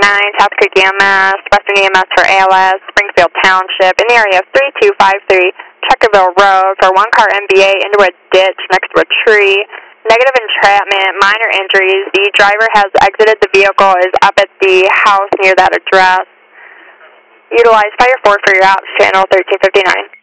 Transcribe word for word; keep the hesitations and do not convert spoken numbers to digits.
nine, South Creek E M S, Western E M S for A L S, Springfield Township, in the area of three two five three Checkerville Road for one car M B A into a ditch next to a tree. Negative entrapment, minor injuries. The driver has exited the vehicle, is up at the house near that address. Utilize Fire four for your outs, channel thirteen fifty-nine.